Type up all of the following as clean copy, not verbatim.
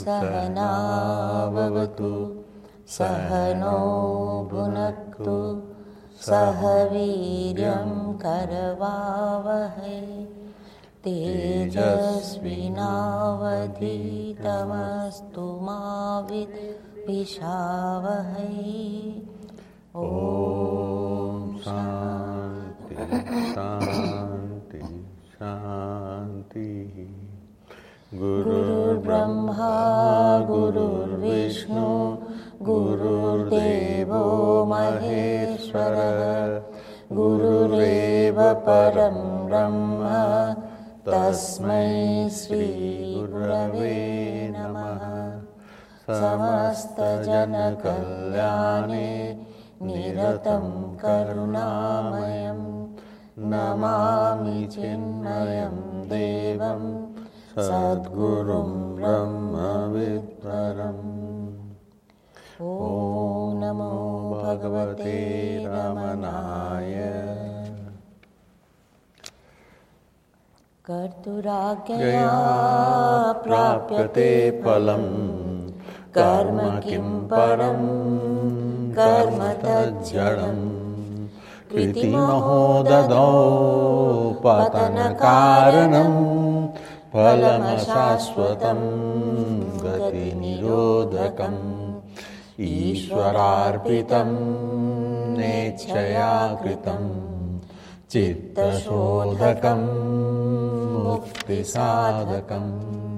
सहनाववतु सहनो भुनक्तु सह वीर्यं करवावहै तेजस्विनावधीतमस्तु मा विद्विषावहै। ॐ शान्ति शान्ति शान्ति। गुरुर्ब्रह्मा गुरुर्विष्णु गुरुर्देवो महेश्वरः गुरुरेव परं ब्रह्म तस्मै श्री गुरवे नमः। समस्तजनकल्याणे निरतं करुणामयं नमामि चिन्मयं देवं सद्गुरुं ब्रह्मविद्वरम्। ॐ नमो भगवते रमणाय। कर्तुराज्ञया प्राप्यते फलं कर्म किं परं कर्म तज्जडं कृतिमहो ददौ पतनकारणं फलमशाश्वतं गतिनिरोधकम् ईश्वरार्पितं नेच्छया कृतं चित्तशोधकं मुक्तिसाधकं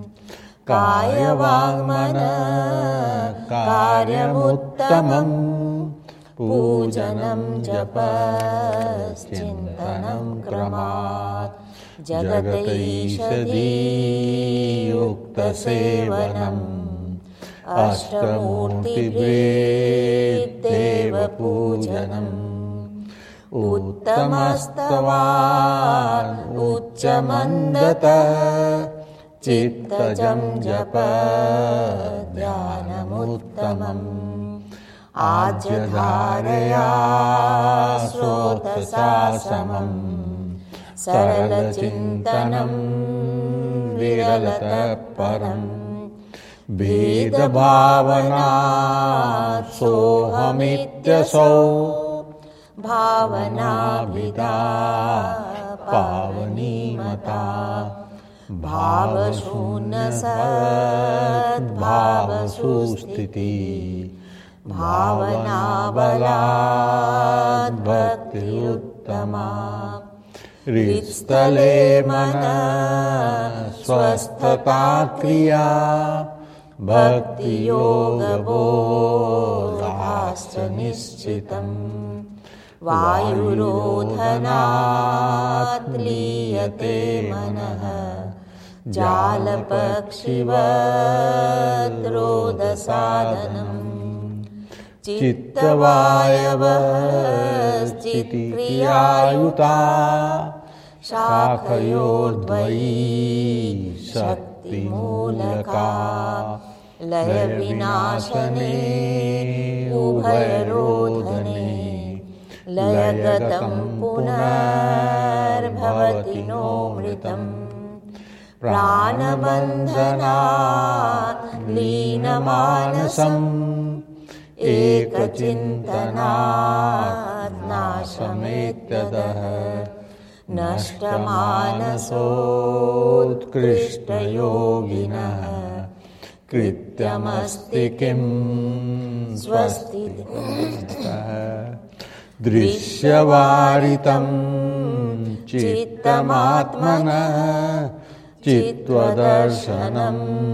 कायवाङ्मनः कार्यमुत्तमं पूजनं जपश्चिन्तनं क्रमात् जगतैषधीयुक्तसेवनम् अष्टमूर्तिदेवपूजनम् उत्तमस्तवान् उच्चमन्दतः चित्तजं जप ध्यानमुत्तमम् आज्यधारया श्रोतसासमम् सरलचिन्तनं विरलतः परम् भेदभावनात् सोऽहमित्यसौ भावनाभिदा पावनीमता भावशून्यसद्भावसुस्थिति भावनाबलाद् भक्तिरुत्तमा हृत्स्थले मनः स्वस्थता क्रिया भक्तियोगबोधाश्च निश्चितम् वायुरोधनात् लीयते मनः जालपक्षिवद्रोधसाधनम् चित्तवायवस्थितिक्रियायुता शाखयोर्द्वयी शक्तिमूलका लयविनाशने उभयरोधने लयगतं पुनर्भवति नो मृतम् प्राणबन्धनात् लीनमानसम् एकचिन्तनात् नाशमेत्यदः नष्टमानसोत्कृष्टयोगिनः कृत्यमस्ति किं स्वस्ति दृश्यवारितं चित्तमात्मनः चित्वदर्शनं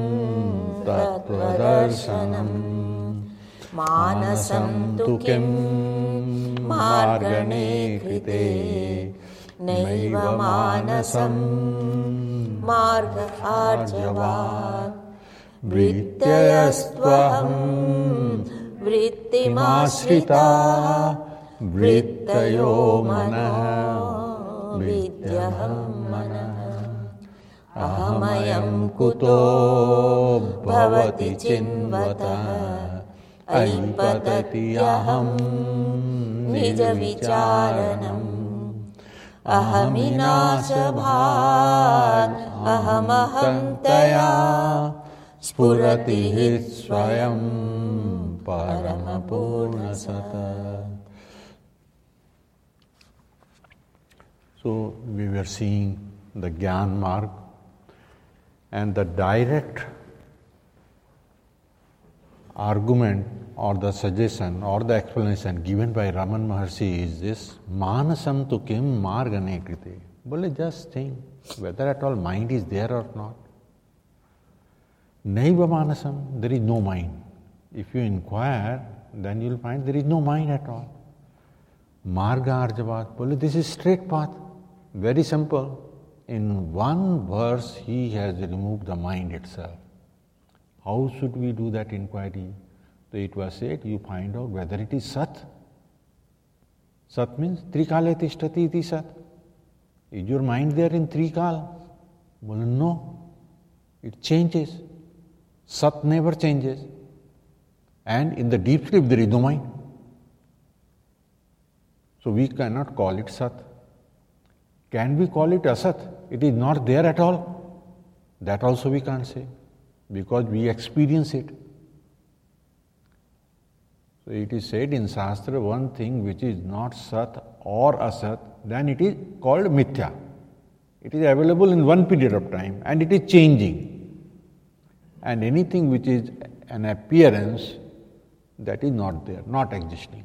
तत्त्वदर्शनम् मानसं तु किं मार्गणे कृते नैव मानसं मार्ग आर्जवात् वृत्तयस्त्वहं वृत्तिमाश्रिता वृत्तयो मनः विद्यहं मनः अहमयं कुतो भवति चिन्वतः ऐपतति अहं निजविचारणम् अहमिनाशभात् अहमहं तया स्फुरति हि स्वयं परमपूर्णसत्. So we were seeing the Gyan Marg, and the direct argument or the suggestion or the explanation given by Raman Maharshi is this: Manasam tu kim margane krite. Bole, just think whether at all mind is there or not. Naiva manasam, there is no mind. If you inquire, then you will find there is no mind at all. Marga arjavat, bole, this is straight path. Very simple. In one verse, he has removed the mind itself. How should we do that inquiry? So it was said, you find out whether it is Sat. Sat means Trikale Tishtati iti Sat. Is your mind there in Trikal? Well, no. It changes. Sat never changes. And in the deep sleep, there is no mind. So we cannot call it Sat. Can we call it Asat? It is not there at all. That also we can't say, because we experience it. So it is said in Shastra, one thing which is not Sat or Asat, then it is called Mithya. It is available in one period of time and it is changing. And anything which is an appearance, that is not there, not existing.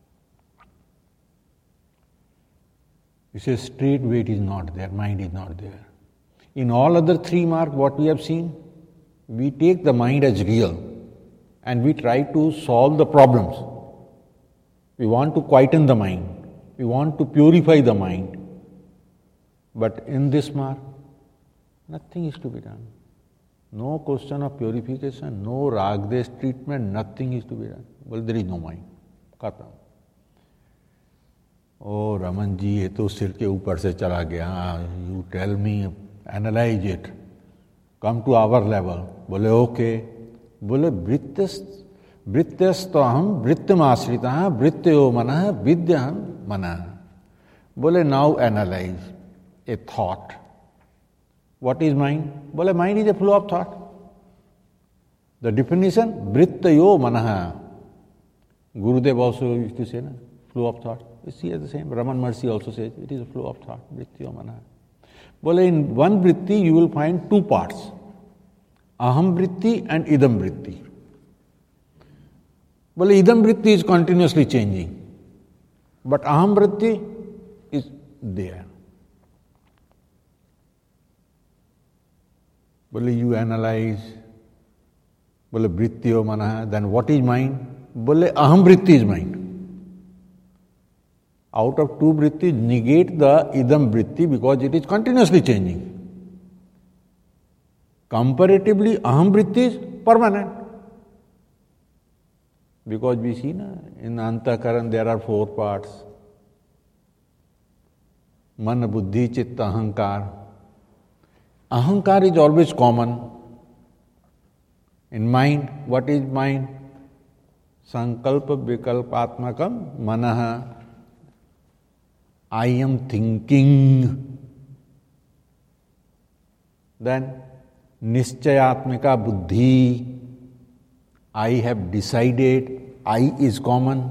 You say straight way it is not there, mind is not there. In all other three marks, what we have seen, we take the mind as real and we try to solve the problems. We want to quieten the mind. We want to purify the mind. But in this mark, nothing is to be done. No question of purification, no rag-desh treatment, nothing is to be done. Well, there is no mind. Khatam. Oh, Raman ji, ये तो सिर के ऊपर से चला गया. You tell me, analyze it. Come to our level. बोले okay. बोले वृत्तस्तहम वृत्तमाश्रितः वृत्तयो मनः विद्यहम मनः. बोले now analyze a thought. What is mind? बोले mind is a flow of thought. The definition, vrittayo manah. Gurudev also used to say, na, flow of thought. You see the same. Raman Maharshi also says, it is a flow of thought. Vrittayo manah. Bole, in one vritti you will find two parts. Aham vritti and idam vritti. Bole, idam vritti is continuously changing. But aham vritti is there. Bole, you analyze. Bole, vrittyo manah. Then what is mind? Bole, aham vritti is mind. Out of two vrittis, negate the idam vritti because it is continuously changing. Comparatively, aham vritti is permanent. Because we see na, in Antakaran there are four parts. Man, buddhi, chitta, ahankar. Ahankar is always common. In mind, what is mind? Sankalpa vikalpatmakam manaha. I am thinking. Then nischayatmika buddhi. I have decided. I is common.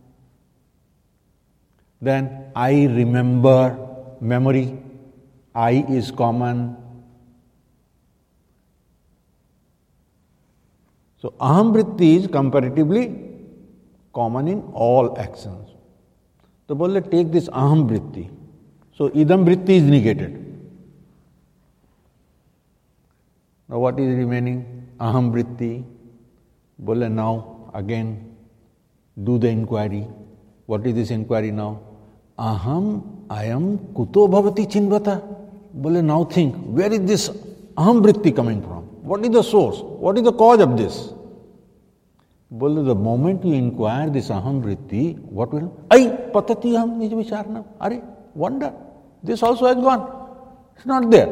Then I remember. Memory. I is common. So aham vritti is comparatively common in all actions. So bole, take this aham vritti. So idam vritti is negated. Now what is remaining? Aham vritti. Bole, now again do the inquiry. What is this inquiry now? Aham ayam kuto bhavati chinvata. Bole, now think, where is this aham vritti coming from? What is the source? What is the cause of this? Bole, the moment you inquire this aham vritti, what will? Ai patati aham nij vicharnam. Are, wonder. This also has gone. It's not there.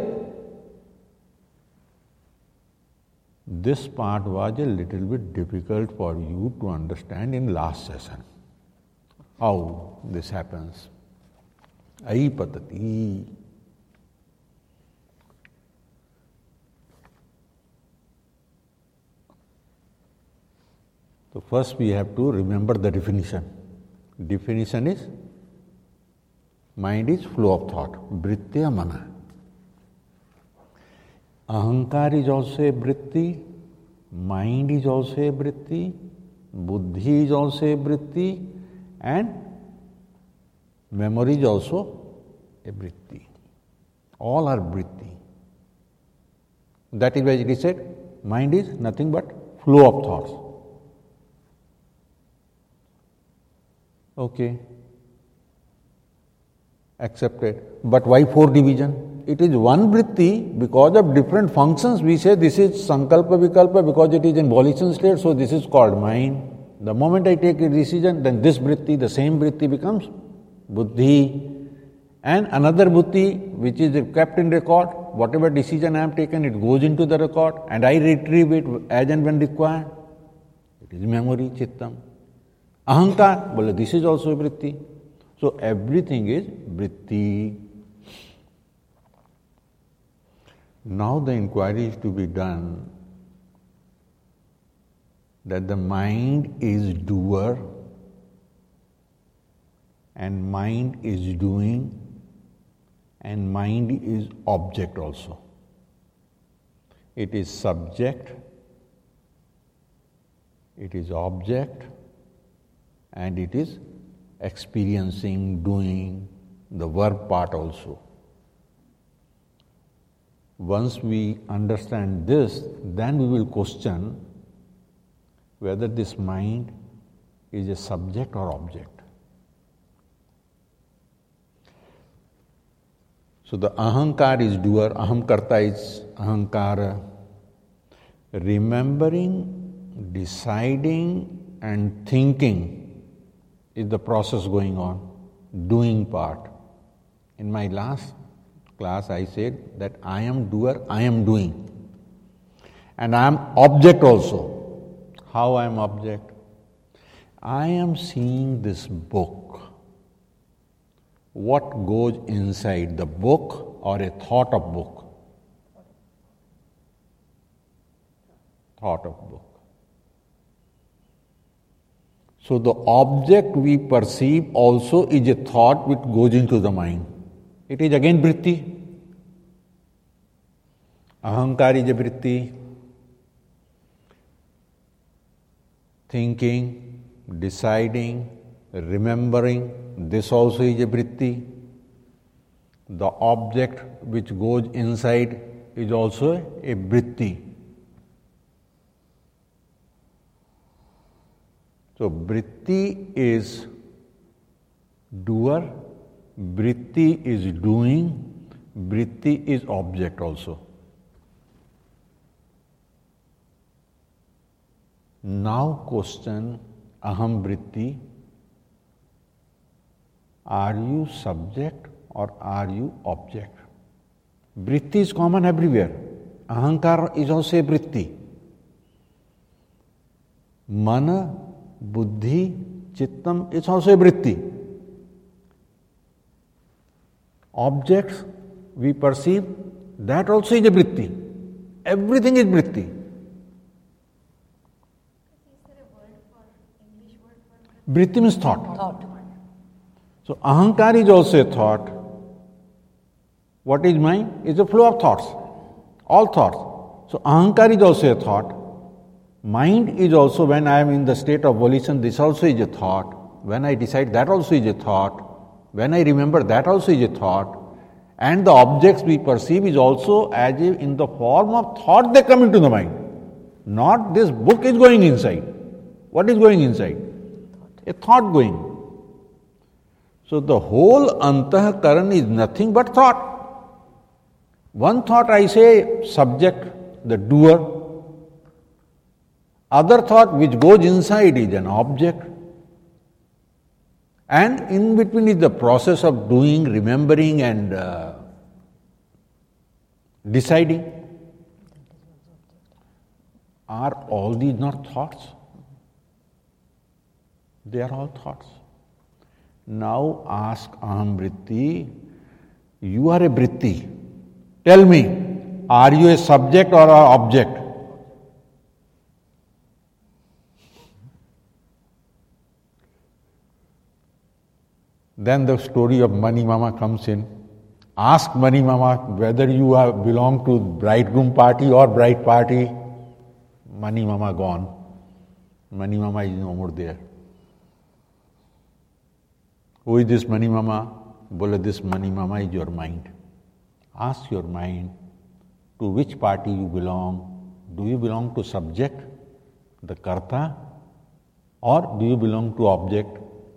This part was a little bit difficult for you to understand in last session. How this happens. Ai patati. So first we have to remember the definition. Definition is, mind is flow of thought, vrittya mana. Ahankar is also a vritti, mind is also a vritti, buddhi is also a vritti, and memory is also a vritti. All are vritti. That is why it is said, mind is nothing but flow of thoughts. Okay. Accepted. But why 4 division? It is one vritti because of different functions. We say this is sankalpa vikalpa because it is in volition state, so this is called mind. The moment I take a decision, then this vritti, the same vritti becomes buddhi. And another buddhi which is kept in record, whatever decision I am taken, it goes into the record and I retrieve it as and when required. It is memory, chittam. Ahankar, well, this is also a vritti. So everything is vritti. Now the inquiry is to be done that the mind is doer and mind is doing and mind is object also. It is subject, it is object, and it is experiencing, doing, the verb part also. Once we understand this, then we will question whether this mind is a subject or object. So the ahankar is doer, ahamkarta is ahankara. Remembering, deciding and thinking is the process going on, doing part. In my last class I said that I am doer, I am doing. And I am object also. How I am object? I am seeing this book. What goes inside the book or a thought of book? Thought of book. So the object we perceive also is a thought which goes into the mind. It is again vritti. Ahankar is a vritti. Thinking, deciding, remembering, this also is a vritti. The object which goes inside is also a vritti. So vritti is doer, vritti is doing, vritti is object also. Now question, aham vritti, are you subject or are you object? Vritti is common everywhere. Ahankar is also a vritti. Mana, buddhi, chittam is also a vritti. Objects we perceive, that also is a vritti. Everything is vritti. Vritti means thought. So ahankar is also a thought. What is mind? It's a flow of thoughts. All thoughts. So ahankar is also a thought. Mind is also, when I am in the state of volition, this also is a thought. When I decide, that also is a thought. When I remember, that also is a thought. And the objects we perceive is also as if in the form of thought they come into the mind. Not this book is going inside. What is going inside? A thought going. So the whole antahkaran is nothing but thought. One thought I say subject, the doer. Other thought which goes inside is an object. And in between is the process of doing, remembering and deciding. Are all these not thoughts? They are all thoughts. Now ask aham vritti, you are a vritti. Tell me, are you a subject or an object? Then the story of Money Mama comes in. Ask Money Mama whether you belong to bridegroom party or bride party. Money Mama gone. Money Mama is no more there. Who is this Money Mama? Bola, this Money Mama is your mind. Ask your mind to which party you belong. Do you belong to subject, the karta, or do you belong to object?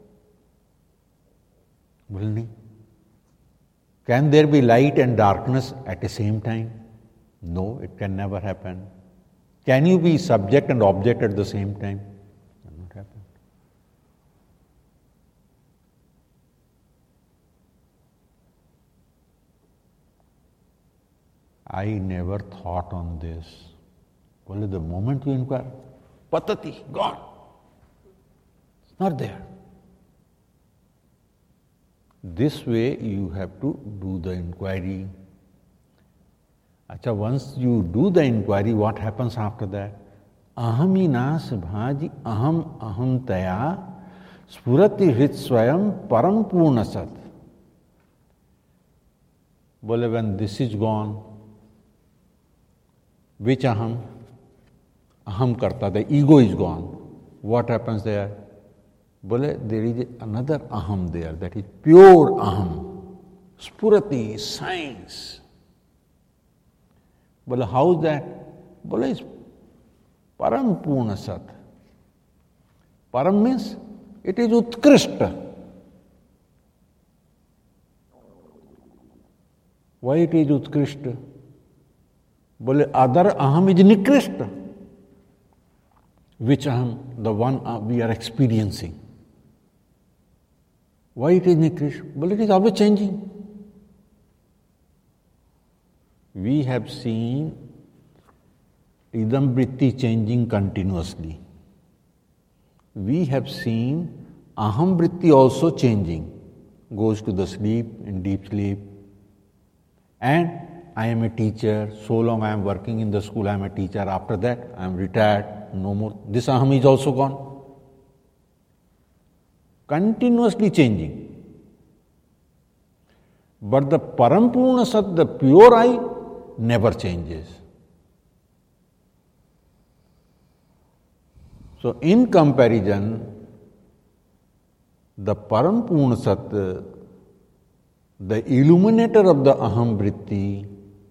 Will Can there be light and darkness at the same time? No, it can never happen. Can you be subject and object at the same time? It cannot happen. I never thought on this. Well, the moment you inquire, patati, gone. It's not there. This way you have to do the inquiry. Acha, once you do the inquiry, what happens after that? Ahaminas bhaji aham aham taya spurati hrit swayam param purna sat. Bole, when this is gone, which aham? Aham karta, the ego is gone. What happens there? Bole, there is another aham there, that is pure aham. Spurati, science. Bole, how is that? Bole, it's param purna sat. Param means it is utkrishta. Why it is utkrishta? Bole, other aham is nikrishta. Which aham? The one we are experiencing. Why it is nikrishta? Well, it is always changing. We have seen idam vritti changing continuously. We have seen aham vritti also changing. Goes to the sleep, in deep sleep. And I am a teacher. So long I am working in the school, I am a teacher. After that, I am retired. No more. This aham is also gone. Continuously changing. But the Parampurna Sat, the pure I, never changes. So, in comparison, the Parampurna Sat, the illuminator of the Aham Vritti,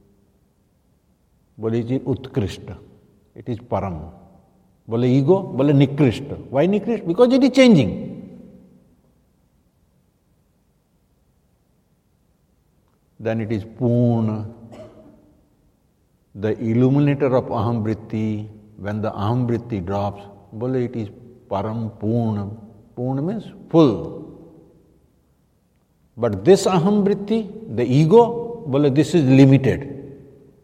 bole it is Utkrishta, it is Param. Bole ego, bole Nikrishta. Why Nikrishta? Because it is changing. Then it is Purna, the illuminator of Aham Vritti. When the Aham Vritti drops, bole it is Param Purna. Purna means full. But this Aham Vritti, the ego, bole this is limited.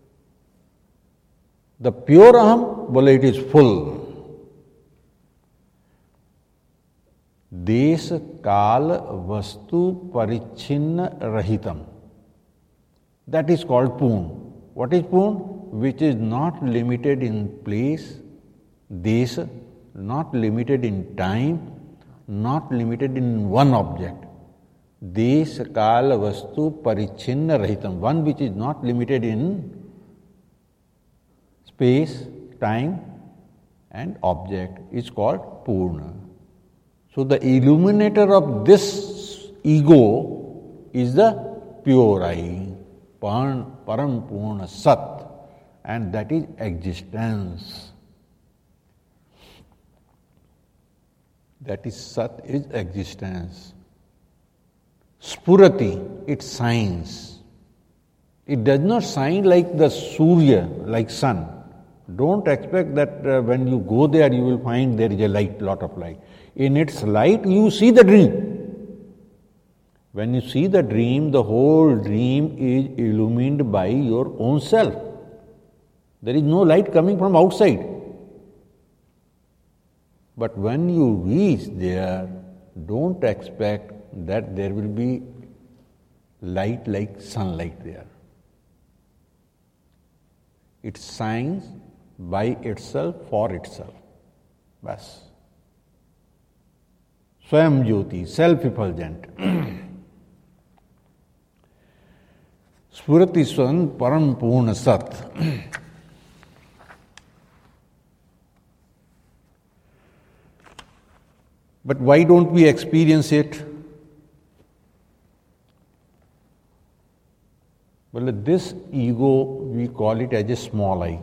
The pure Aham, bole it is full. Desh Kal Vastu Parichinna Rahitam. That is called Purna. What is Purna? Which is not limited in place, Desha, not limited in time, not limited in one object. Desha Kala Vastu Parichinna Rahitam. One which is not limited in space, time and object is called Purna. So the illuminator of this ego is the pure I, Param Purna Sat, and that is existence. That is Sat, is existence. Spurati, it shines. It does not shine like the Surya, like sun. Don't expect that when you go there you will find there is a light, lot of light. In its light you see the dream. When you see the dream, the whole dream is illumined by your own self. There is no light coming from outside. But when you reach there, don't expect that there will be light like sunlight there. It shines by itself, for itself. Bas. Swayam Jyoti, self-effulgent. Spurati Swan Param Purna Sat. But why don't we experience it? Well, this ego, we call it as a small I.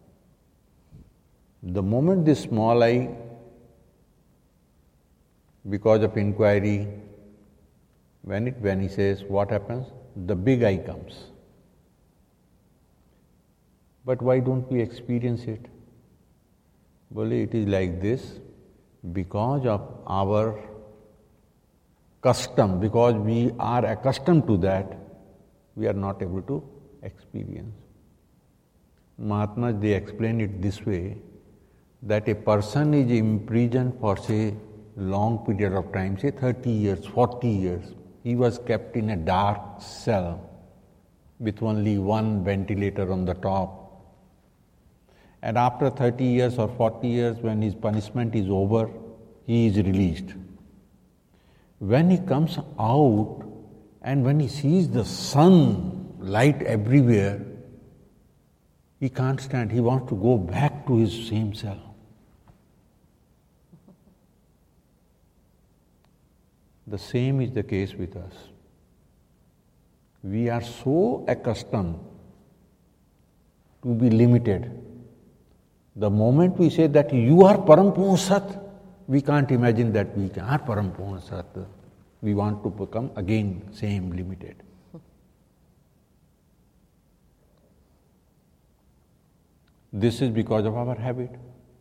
The moment this small I, because of inquiry, when it vanishes, what happens? The big I comes. But why don't we experience it? Well, it is like this. Because of our custom, because we are accustomed to that, we are not able to experience. Mahatmas, they explain it this way, that a person is imprisoned for, say, long period of time, say 30 years, 40 years. He was kept in a dark cell with only one ventilator on the top. And after 30 years or 40 years, when his punishment is over, he is released. When he comes out and when he sees the sun light everywhere, he can't stand. He wants to go back to his same cell. The same is the case with us. We are so accustomed to be limited. The moment we say that you are Parampurna Sat, we can't imagine that we are Parampurna Sat. We want to become again same limited. This is because of our habit.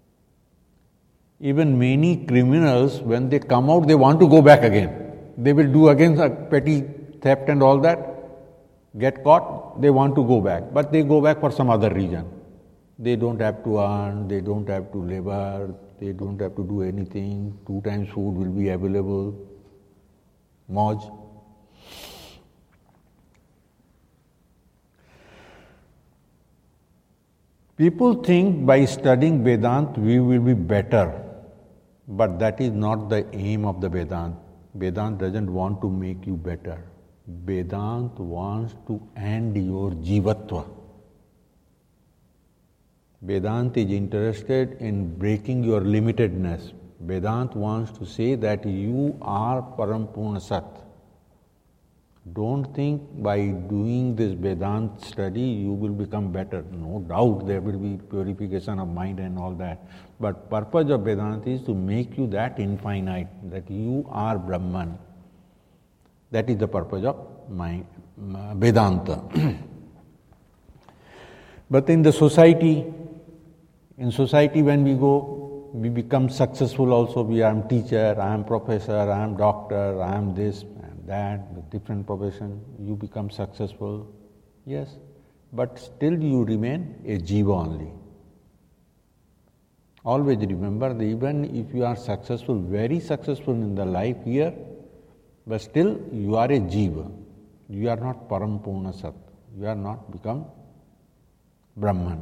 Even many criminals, when they come out, they want to go back again. They will do again a petty theft and all that. Get caught, they want to go back. But they go back for some other reason. They don't have to earn, they don't have to labor, they don't have to do anything. 2 times food will be available. Moj. People think by studying Vedanta we will be better, but that is not the aim of the Vedanta. Vedanta doesn't want to make you better. Vedanta wants to end your jivatva. Vedanta is interested in breaking your limitedness. Vedanta wants to say that you are Parampurna Sat. Don't think by doing this Vedanta study you will become better. No doubt there will be purification of mind and all that. But purpose of Vedanta is to make you that infinite, that you are Brahman. That is the purpose of my Vedanta. But in the society, when we go, we become successful also. I am teacher, I am professor, I am doctor, I am this and that, with different profession. You become successful, yes, but still you remain a jiva only. Always remember that even if you are successful, very successful in the life here, but still you are a jiva. You are not Parampurna Sat. You are not become Brahman.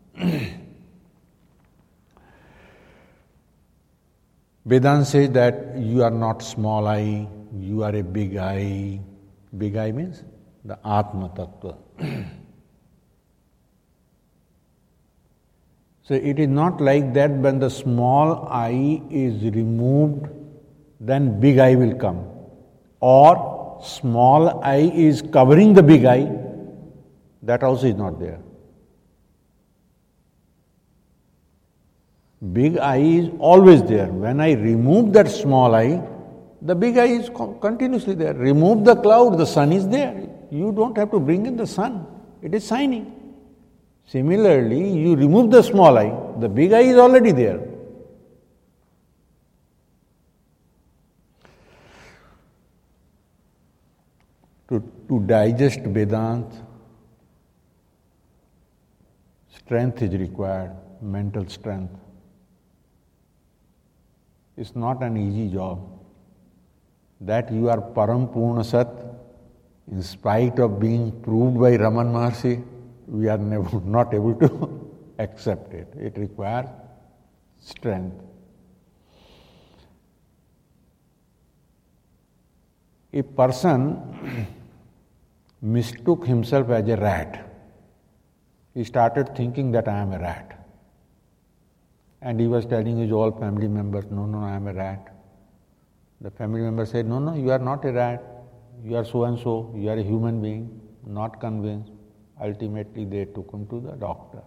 Vedanta says that you are not small I, you are a big I. Big I means the Atma Tattva. So it is not like that when the small I is removed, then big I will come. Or small I is covering the big I, that also is not there. Big I is always there. When I remove that small I, the big I is continuously there. Remove the cloud, the sun is there. You don't have to bring in the sun. It is shining. Similarly, you remove the small I, the big I is already there. To digest Vedanta, strength is required, mental strength. It's not an easy job. That you are Parampurna Sat, in spite of being proved by Raman Maharshi, we are not able to accept it. It requires strength. A person mistook himself as a rat. He started thinking that I am a rat. And he was telling his all family members, no, I am a rat. The family member said, no, you are not a rat. You are so and so. You are a human being. Not convinced. Ultimately, they took him to the doctor.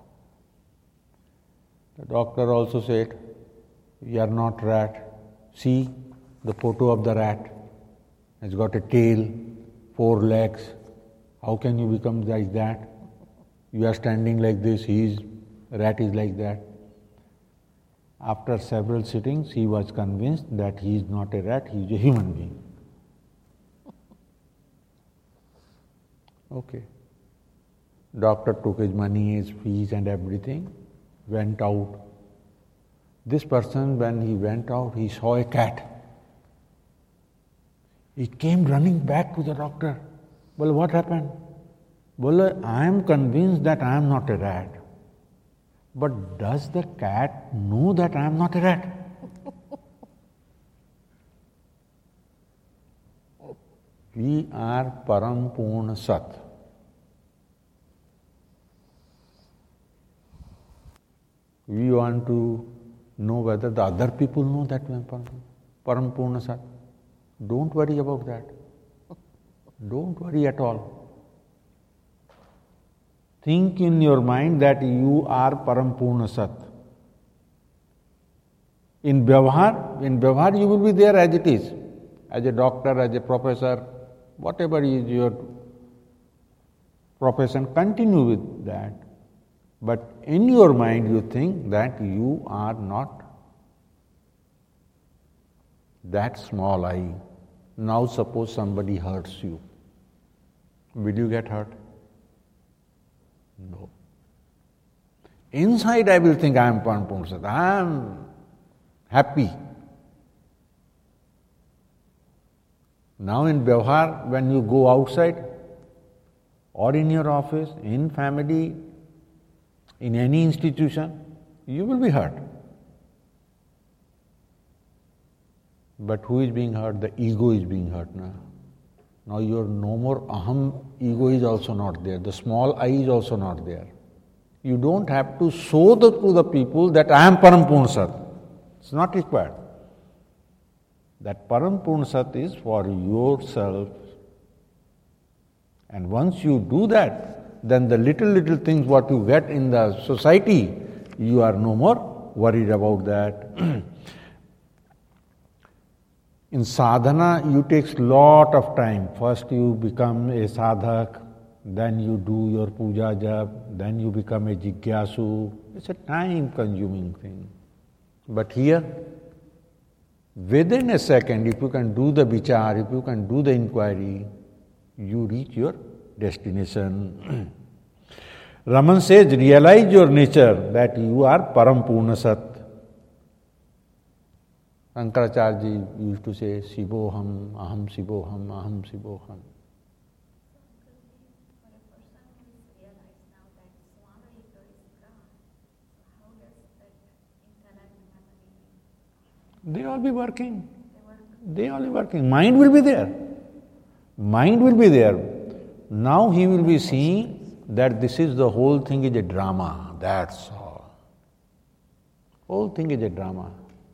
The doctor also said, you are not rat. See the photo of the rat. It's got a tail, 4 legs. How can you become like that? You are standing like this, rat is like that. After several sittings, he was convinced that he is not a rat, he is a human being. Okay. Doctor took his money, his fees and everything, went out. This person, when he went out, he saw a cat. He came running back to the doctor. Well, what happened? Well, I am convinced that I am not a rat. But does the cat know that I am not a rat? We are Param Purna Sat. We want to know whether the other people know that we are Param Purna Sat. Don't worry about that. Don't worry at all. Think in your mind that you are Param Purna Sat. In Vyavahar you will be there as it is. As a doctor, as a professor, whatever is your profession, continue with that. But in your mind you think that you are not that small I. Now suppose somebody hurts you. Will you get hurt? No. Inside I will think I am Param Purna Sat. I am happy. Now in Vyavahar, when you go outside or in your office, in family, in any institution, you will be hurt. But who is being hurt? The ego is being hurt now. Now you are no more aham, ego is also not there. The small I is also not there. You don't have to show to the people that I am Param Purna Sat. It's not required. That Param Purna Sat is for yourself. And once you do that, then the little things what you get in the society, you are no more worried about that. In sadhana, you takes lot of time. First you become a sadhak, then you do your puja jap, then you become a jigyasu. It's a time-consuming thing. But here, within a second, if you can do the vichar, if you can do the inquiry, you reach your destination. Raman says, realize your nature, that you are Param Purna Sat. Shankaracharya ji used to say, Shivoham, Aham Shivoham, Aham Shivoham. For a person who is realized now that Swama Ego is gone, so how does that interact with They all be working. They all be working. Mind will be there. Mind will be there. Now he will be seeing that this is the whole thing is a drama. That's all. Whole thing is a drama.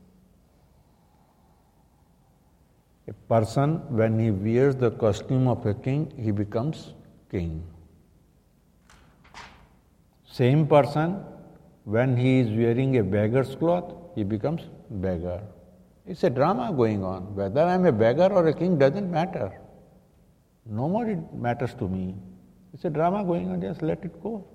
A person, when he wears the costume of a king, he becomes king. Same person, when he is wearing a beggar's cloth, he becomes beggar. It's a drama going on. Whether I am a beggar or a king doesn't matter. No more it matters to me. It's a drama going on, just let it go.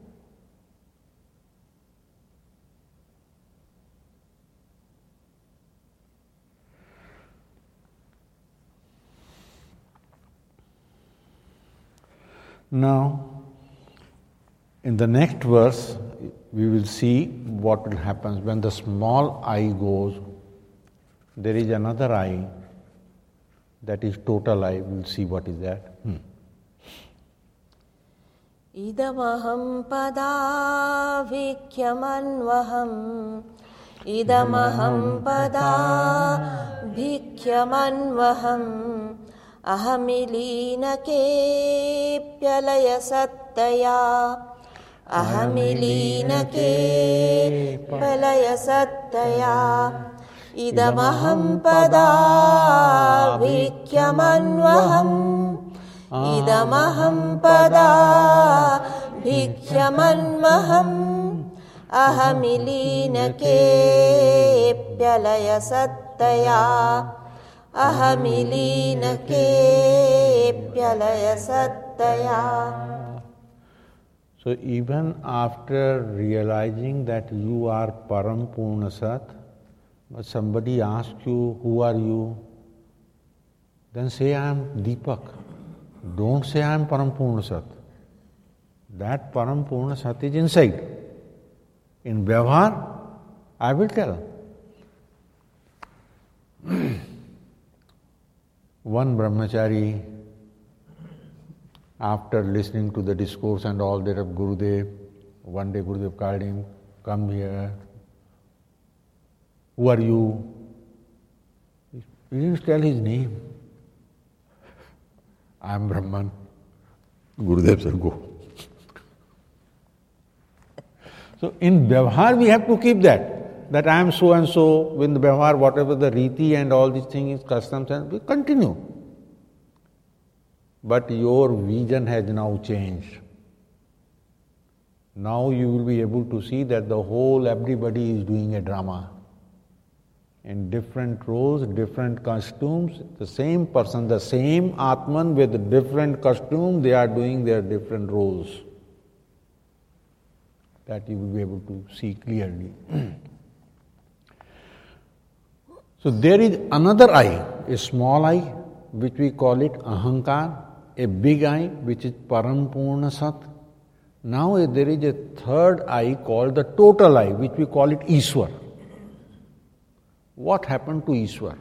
Now, in the next verse, we will see what will happen when the small I goes. There is another I, that is total I. We will see what is that. Idamaham pada vikyamanvaham. Idamaham pada vikyamanvaham. अहमिलीनकेऽप्यलयसत्तया अहमिलीनकेऽप्यलयसत्तया इदमहं पदाभिख्यमन्वहम् इदमहं पदाभिख्यमन्वहम् अहमिलीनकेऽप्यलयसत्तया अहमिलीनकेऽप्यलयसत्तया. So even after realizing that you are Param Purna Sat, but somebody asks you, who are you? Then say, I am Deepak. Don't say I am Param Purna Sat. That Param Purna Sat is inside. In Vyavahar, I will tell. One brahmachari, after listening to the discourse and all that of Gurudev, one day Gurudev called him, come here. Who are you? He didn't tell his name. I am Brahman. Gurudev said, go. So in Vyavahar we have to keep that I am so and so, in the Vyavahar, whatever the riti and all these things, customs, and we continue. But your vision has now changed. Now you will be able to see that the whole everybody is doing a drama. In different roles, different costumes, the same person, the same Atman with different costume, they are doing their different roles. That you will be able to see clearly. So there is another I, a small I, which we call it Ahankar, a big I, which is Param Purna Sat. Now there is a third I called the total I, which we call it Ishwar. What happened to Ishwar?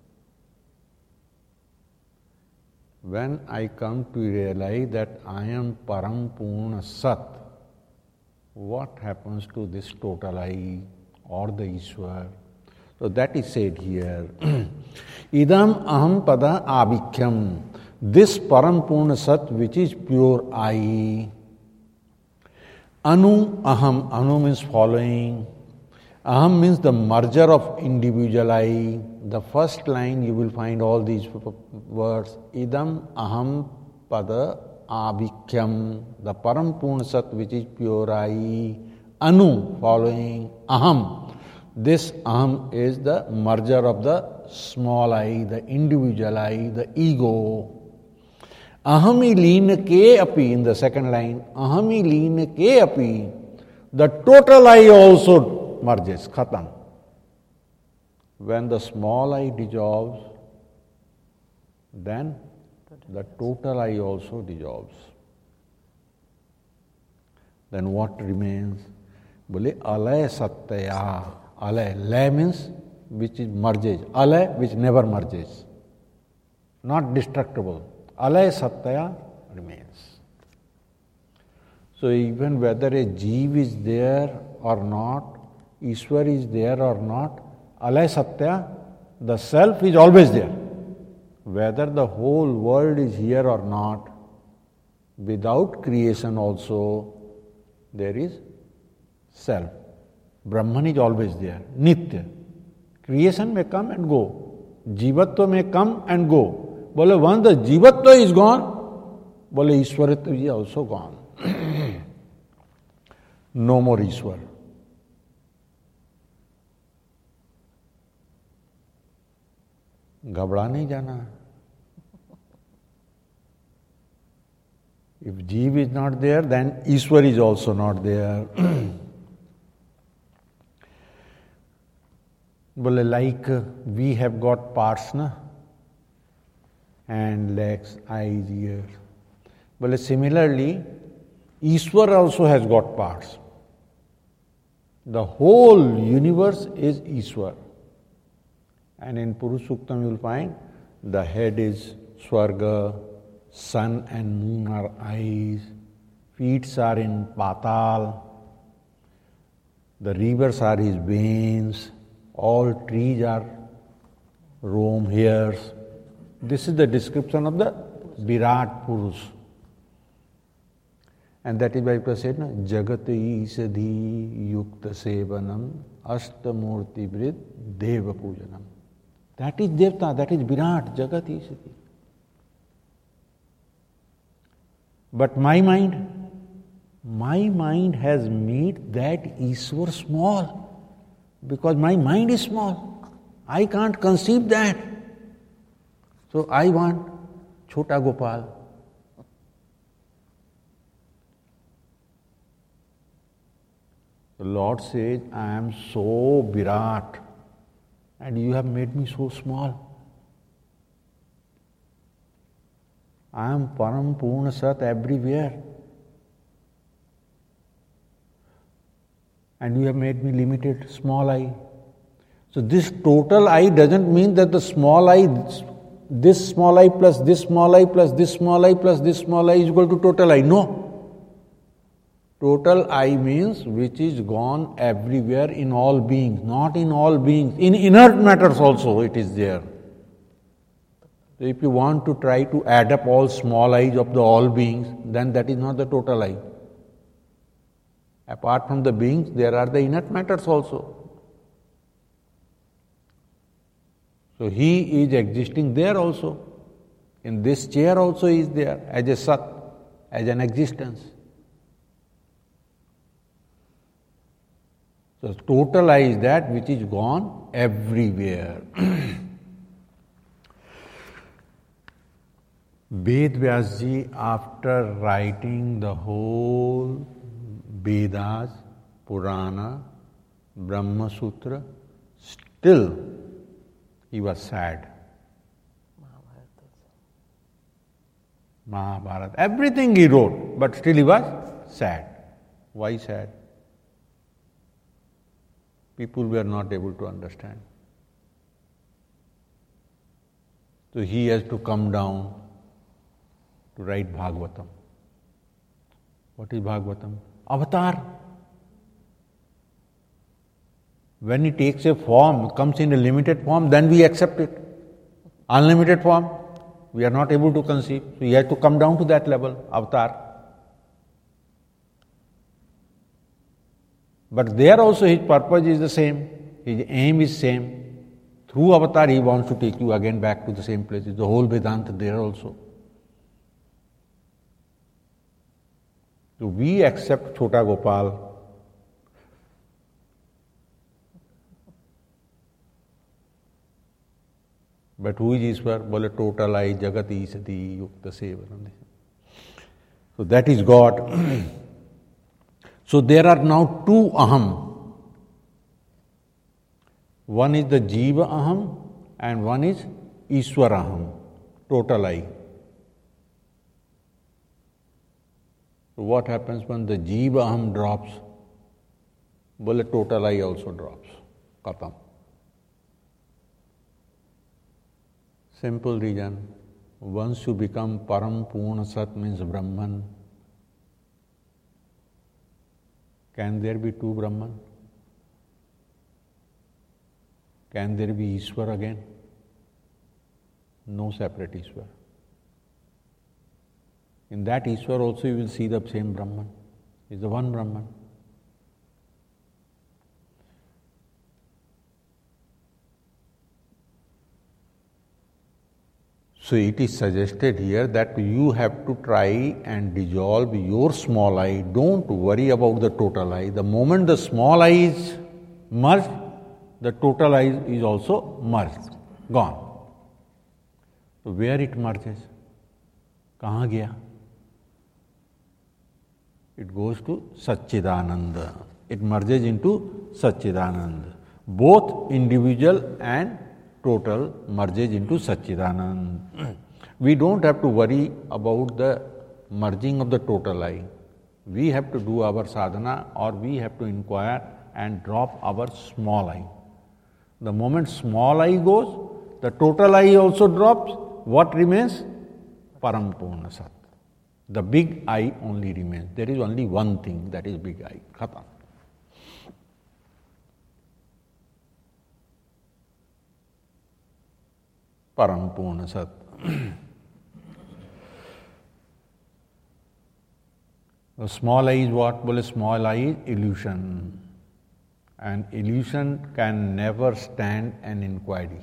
When I come to realize that I am Param Purna Sat, what happens to this total I or the Ishwar? So that is said here. Idam aham pada abhikyam. This Param Purna Sat, which is pure I. Anu aham. Anu means following. Aham means the merger of individual I. The first line you will find all these words. Idam aham pada abhikyam. The Param Purna Sat, which is pure I. Anu, following. Aham. This aham is the merger of the small I, the individual I, the ego. Ahami leena ke api, in the second line, ahami leena ke api, the total I also merges, khatam. When the small I dissolves, then the total I also dissolves. Then what remains? Bole alay satyaya. Alay. Lay means which is merges. Alay, which never merges. Not destructible. Alay satyaya remains. So even whether a jeev is there or not, Ishwar is there or not, alay satya, the self is always there. Whether the whole world is here or not, without creation also, there is self. Brahman is always there, nitya. Creation may come and go. Jivatva may come and go. Bole, once the jivatva is gone, bole, Ishwaratva is also gone. No more Ishwar. घबरा नहीं जाना. If Jeev is not there, then Ishwar is also not there. Well, like we have got parts, na? Hand, legs, eyes, ears. Well, similarly, Ishwar also has got parts. The whole universe is Ishwar. And in Purushuktam you will find the head is Swarga, sun and moon are eyes, feet are in Patal, the rivers are his veins, all trees are Rome hairs, This is the description of the Virat Purush. And that is why it was said, Jagati Isadhi Yukta Sevanam Ashtamurti Vrit Deva Pujanam. That is Devta, that is Virat, Jagati Isadhi. But my mind has made that Ishwar small, because my mind is small. I can't conceive that. So I want Chota Gopal. The Lord says, I am so Virat and you have made me so small. I am Param Purna Sat everywhere. And you have made me limited, small I. So this total I doesn't mean that the small I, this small I plus this small I plus this small I plus this small I is equal to total I. No. Total I means which is gone everywhere in all beings, not in all beings. In inert matters also it is there. So if you want to try to add up all small I's of the all beings, then that is not the total I. Apart from the beings, there are the inert matters also. So he is existing there also. In this chair also he is there as a Sat, as an existence. So total I is that which is gone everywhere. Ved Vyasji, after writing the whole Vedas, Purana, Brahma Sutra, still he was sad. Mahabharata, everything he wrote, but still he was sad. Why sad? People were not able to understand. So he has to come down to write Bhagavatam. What is Bhagavatam? Avatar. When it takes a form, comes in a limited form, then we accept it. Unlimited form, we are not able to conceive. So he has to come down to that level, avatar. But there also his purpose is the same, his aim is same. Through avatar he wants to take you again back to the same place. It's the whole Vedanta there also. So we accept Chota Gopal. But who is Ishwar? Bole total I, Jagati Isati Yukta Sevanam. So that is God. So there are now two Aham. One is the Jiva Aham and one is Ishwar Aham, total I. So what happens when the Jiva Aham drops? Bole total I also drops. Khatam. Simple reason. Once you become Param Purna Sat means Brahman, can there be two Brahman? Can there be Ishwar again? No separate Ishwar. In that Ishwar also you will see the same Brahman. It's the one Brahman. So it is suggested here that you have to try and dissolve your small I. Don't worry about the total I. The moment the small I is merged, the total I is also merged, gone. So where it merges? Kahan gaya? It goes to Satchidananda. It merges into Satchidananda. Both individual and total merges into Satchidananda. We don't have to worry about the merging of the total I. We have to do our sadhana or we have to inquire and drop our small I. The moment small I goes, the total I also drops. What remains? Param Purna Sat. The big I only remains. There is only one thing, that is big I. Khatam. Param Purna Sat. The small I is what? Well, small I is illusion. And illusion can never stand an inquiry.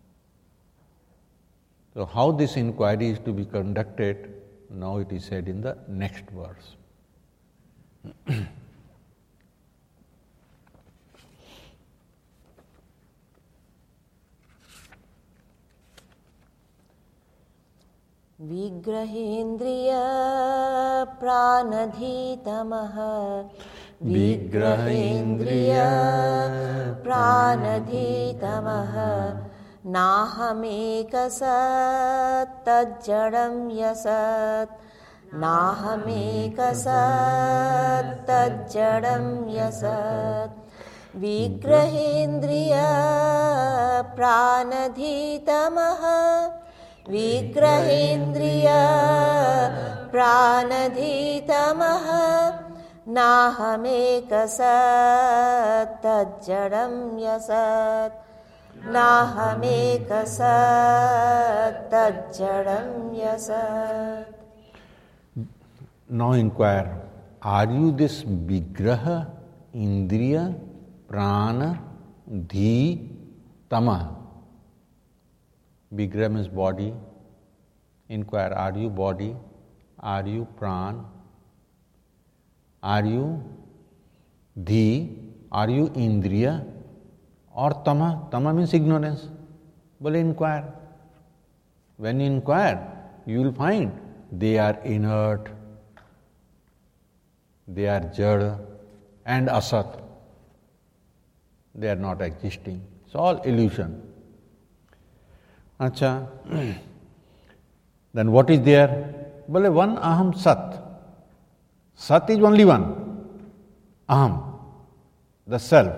So how this inquiry is to be conducted, now it is said in the next verse. विग्रहेन्द्रिय प्राणधीतमः विग्रहेन्द्रिय प्राणधीतमः नाहमेकसत् तज्जडं यसत् नाहमेकसत् तज्जडं यसत् विग्रहेन्द्रिय प्राणधीतमः विग्रहेन्द्रिय प्राणधीतमः नाहमेकसत् तज्जडं यसत् नाहमेकसत् तज्जडं यसत्. Now inquire, are you this vigraha, indriya, prana, dhi, tama? Vigraha means body. Inquire, are you body? Are you pran? Are you dhi? Are you indriya? Or tama? Tama means ignorance. Well, inquire. When you inquire, you will find they are inert, they are jada and asat. They are not existing. It's all illusion. Acha. Then what is there? Well, one aham sat. Sat is only one. Aham, the self.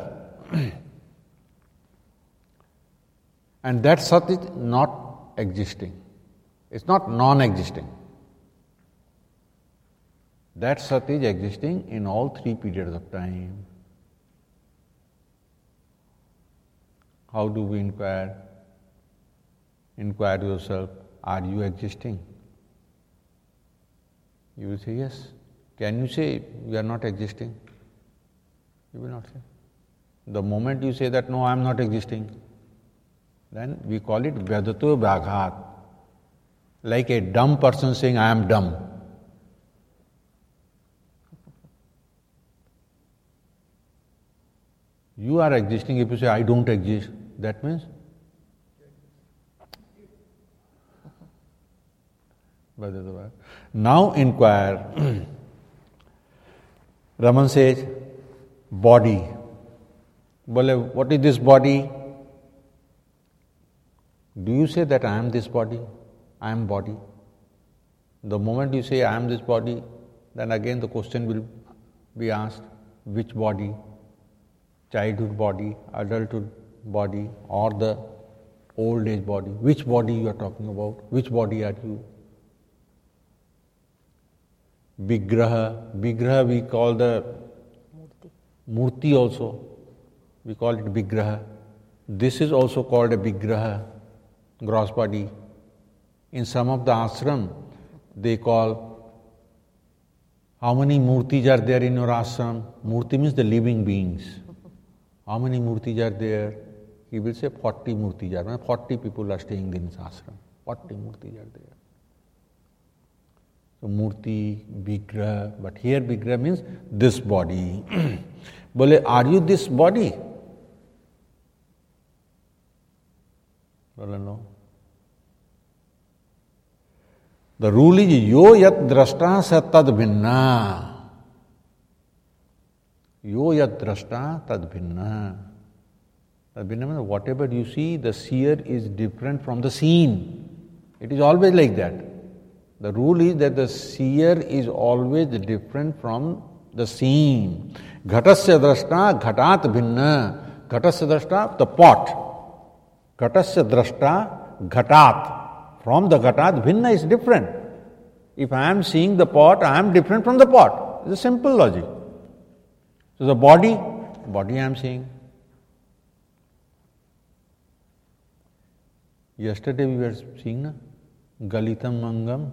And that sat is not existing. It's not non-existing. That sat is existing in all three periods of time. How do we inquire? Inquire yourself, are you existing? You will say yes. Can you say you are not existing? You will not say. The moment you say that no, I am not existing, then we call it vyadato vyaghat. Like a dumb person saying, I am dumb. You are existing. If you say, I don't exist, that means? Now inquire. Raman says, body. Well, what is this body? Do you say that I am this body? I am body. The moment you say I am this body, then again the question will be asked, which body? Childhood body, adulthood body, or the old age body? Which body you are talking about? Which body are you? Vigraha. Vigraha we call the Murti also. We call it Vigraha. This is also called a Vigraha, gross body. In some of the ashram, they call, how many murtis are there in your ashram? Murti means the living beings. How many murtis are there? He will say 40 murtis are there. 40 people are staying in this ashram. 40 murtis are there. So murti, vigraha, but here vigraha means this body. Bole, are you this body? Bole, no. The rule is yo yat drashta sa tad bhinna. Yo yat drashta tad bhinna. Tad bhinna means whatever you see, the seer is different from the seen. It is always like that. The rule is that the seer is always different from the seen. Ghatasya drashta ghatat bhinna. Ghatasya drashta, the pot. Ghatasya drashta ghatat. From the ghatat, bhinna is different. If I am seeing the pot, I am different from the pot. It's a simple logic. So the body I am seeing. Yesterday we were seeing, na? Galitam Angam.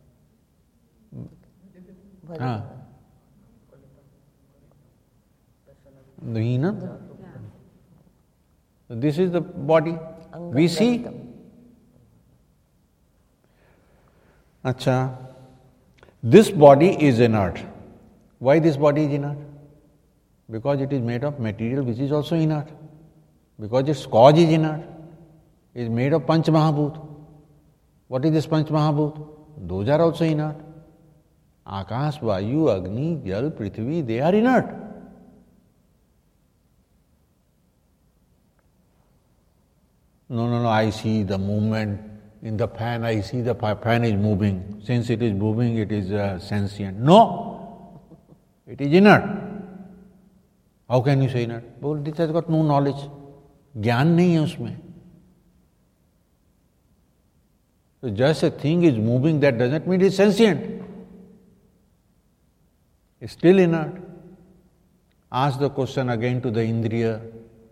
Dhinam. This is the body. We see. Acha. This body is inert. Why this body is inert? Because it is made of material which is also inert. Because its cause is inert. It is made of Panch Mahabhut. What is this Panch Mahabhut? Those are also inert. Akash, Vayu, Agni, Jal, Prithvi, they are inert. No, I see the movement in the fan, I see the fan is moving. Since it is moving, it is sentient. No, it is inert. How can you say inert? Well, this has got no knowledge. Gyan nahi hai usme. So just a thing is moving, that doesn't mean it is sentient. It's still inert. Ask the question again to the Indriya.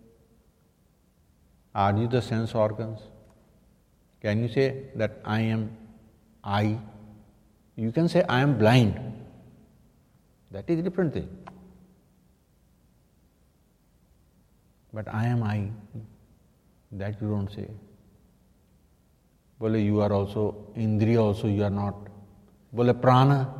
Are you the sense organs? Can you say that I am I? You can say I am blind. That is a different thing. But I am I. That you don't say. Bole, you are also, Indriya also you are not. Bole, prana.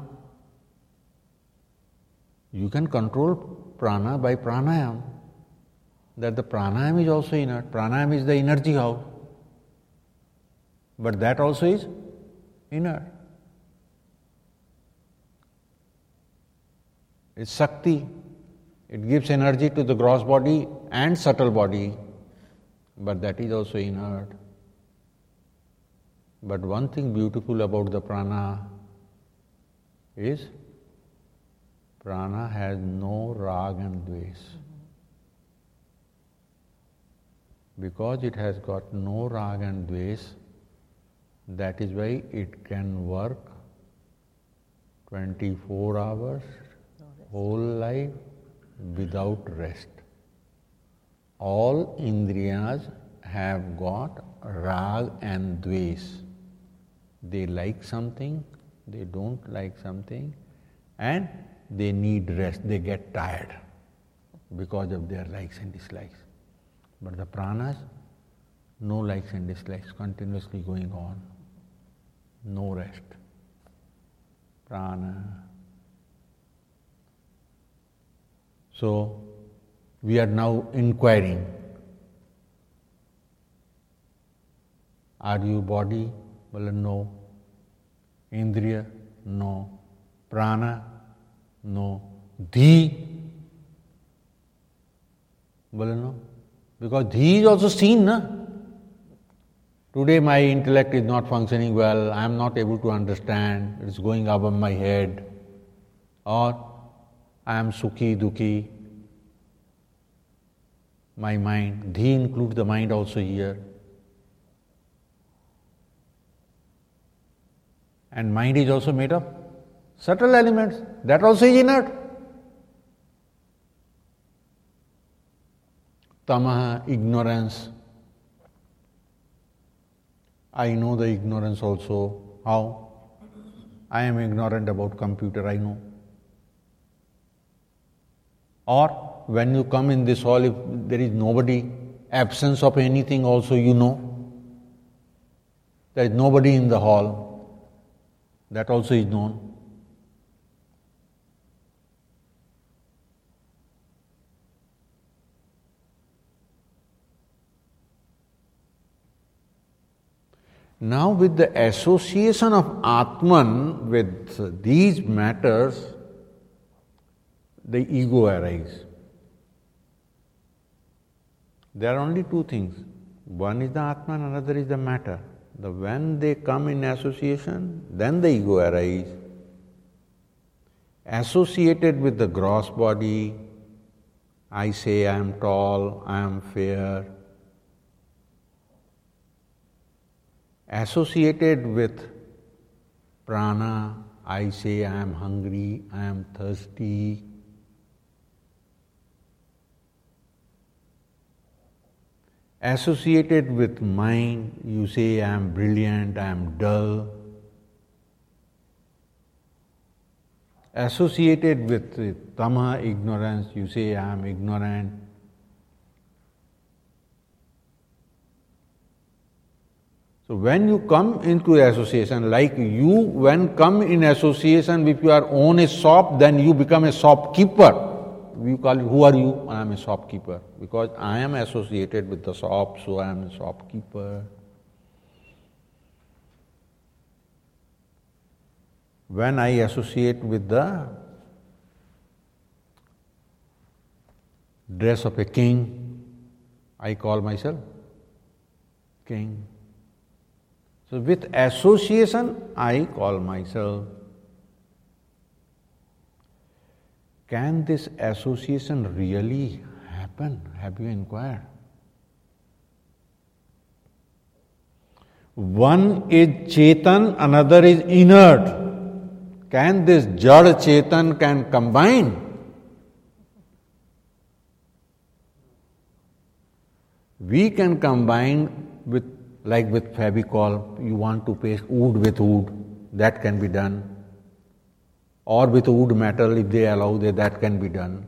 You can control prana by pranayam. That the pranayam is also inert. Pranayam is the energy house. But that also is inert. It's Shakti. It gives energy to the gross body and subtle body. But that is also inert. But one thing beautiful about the prana is prana has no rag and dvesh. Because it has got no rag and dvesh, that is why it can work 24 hours, whole life, without rest. All indriyas have got rag and dvesh. They like something, they don't like something, and they need rest. They get tired because of their likes and dislikes. But the pranas, no likes and dislikes, continuously going on. No rest. Prana. So, we are now inquiring. Are you body? Well, no. Indriya? No. Prana? No. Dhi? Well, no. Because dhi is also seen, na? Today my intellect is not functioning well, I am not able to understand, it is going above my head. Or I am sukhi, dukhi. My mind, dhi includes the mind also here. And mind is also made of subtle elements, that also is inert. Tamaha, ignorance. I know the ignorance also. How? I am ignorant about computer, I know. Or when you come in this hall, if there is nobody, absence of anything also you know. There is nobody in the hall. That also is known. Now with the association of Atman with these matters, the ego arises. There are only two things. One is the Atman, another is the matter. When they come in association, then the ego arises. Associated with the gross body, I say I am tall, I am fair. Associated with prana, I say I am hungry, I am thirsty. Associated with mind, you say, I am brilliant, I am dull. Associated with tama, ignorance, you say, I am ignorant. So when you come into association, like you, when come in association with your own shop, then you become a shopkeeper. We call it, who are you? I am a shopkeeper. Because I am associated with the shop, so I am a shopkeeper. When I associate with the dress of a king, I call myself king. So with association, I call myself. Can this association really happen? Have you inquired? One is Chetan, another is inert. Can this Jad Chetan can combine? We can combine with, like with Fevicol, you want to paste wood with wood, that can be done. Or with wood metal, if they allow that can be done.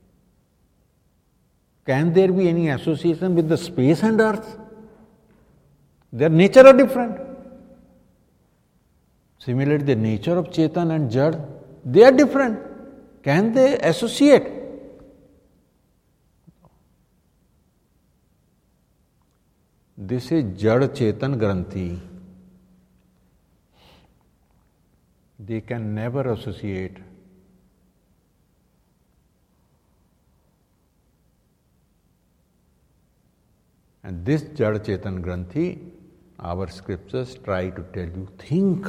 Can there be any association with the space and earth? Their nature are different. Similarly, the nature of Chetan and Jad, they are different. Can they associate? This is Jad Chetan Granthi. They can never associate. And this Jad Chetan Granthi, our scriptures try to tell you, think.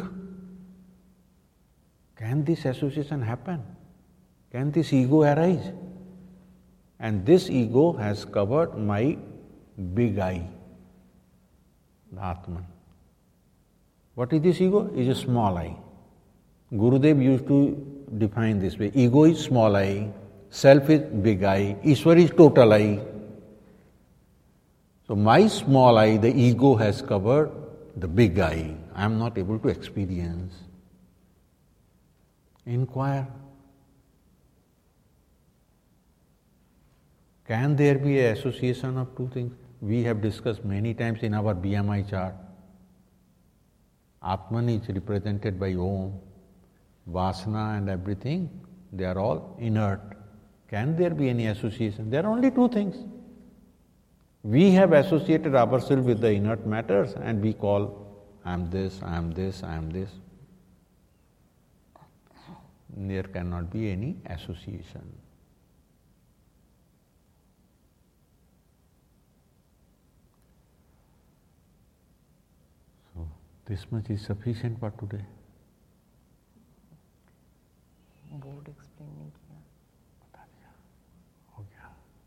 Can this association happen? Can this ego arise? And this ego has covered my big I, the Atman. What is this ego? It is a small I. Gurudev used to define this way. Ego is small I, self is big I, Ishwar is total I. So my small I, the ego has covered the big I. I am not able to experience. Inquire. Can there be an association of two things? We have discussed many times in our BMI chart. Atman is represented by Om. Vasana and everything, they are all inert. Can there be any association? There are only two things. We have associated ourselves with the inert matters and we call, I am this, I am this, I am this. There cannot be any association. So, this much is sufficient for today. Board explain नहीं किया, बता दिया, हो गया।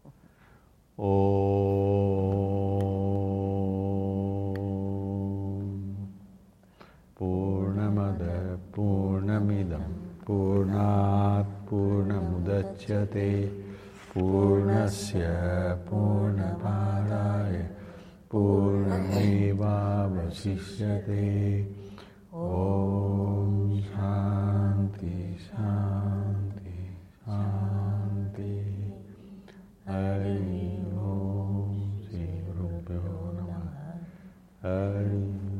ओम पूर्णमद पूर्णमिदं पूर्णात् पूर्णमुदच्यते पूर्णस्य पूर्णमादाय पूर्णमेवावशिष्यते। ओम शांति शांति शांति। हरि ओम श्री गुरुभ्यो नमः। हरि